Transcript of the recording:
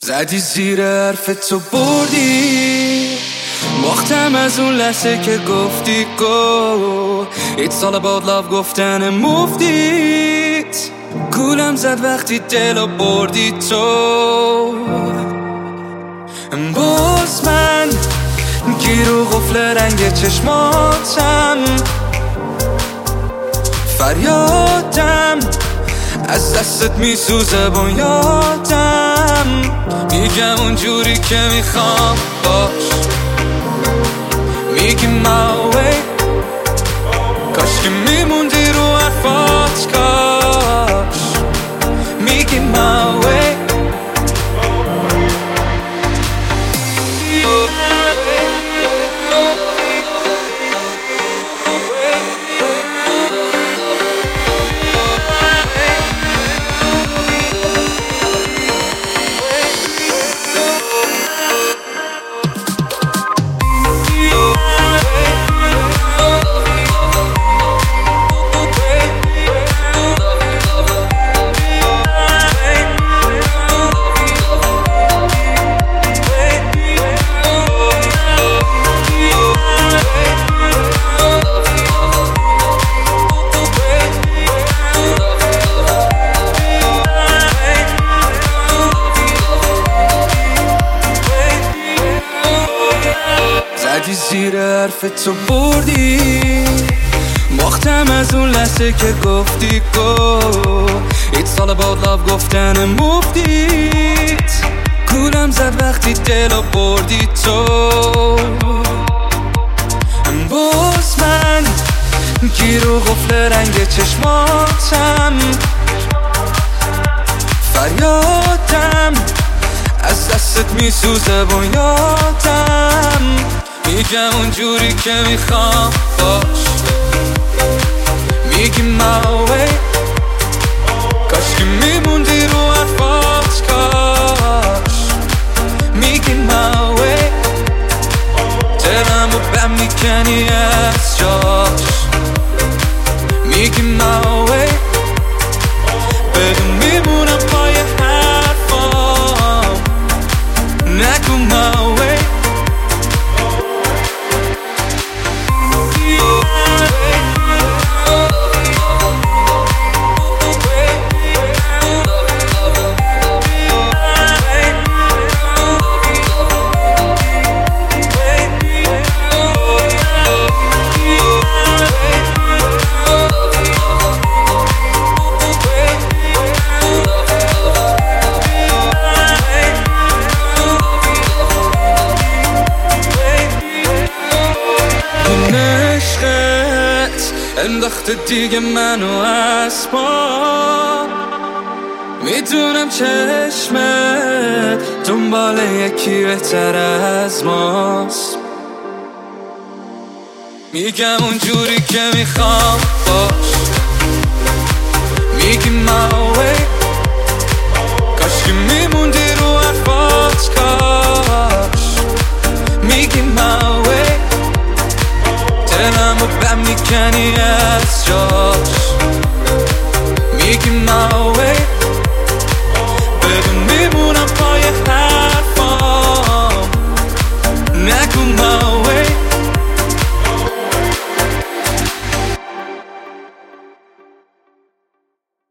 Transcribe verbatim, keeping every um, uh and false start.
زدی زیر حرف تو بردی، باختم از اون لحظه که گفتی go. It's all about love گفتن مفدیت، گولم زد وقتی دلو بردی تو. باز من گیر و غفل رنگ چشماتم، فریادم از دستت میسوزه بنیادم. میگم اونجوری که میخوام باش، میگی my way، کاش که میموندی رو حرفات، کاش میگی my way. زدی زیر حرف تو بردی، باختم از اون لحظه که گفتی go. It's all about love گفتن مفدیت، گولم زد وقتی دلو بردی تو. باز من گیر و غفل رنگ چشماتم، فریادم از دستت میسوزه بنیادم. میگم اونجوری که میخوام باش، میگی my way، کاش که میموندی رو حرفات، کاش میگی my way. دلم رو بهم میکنی از جاش، میگی my way. بدون میمونم پای حرفام، نگو my way. انداخته دیگه منو از پا، میدونم چشمت دنبال یکی بهتر از ماست. میگم اونجوری که میخوام باش، میگی my way.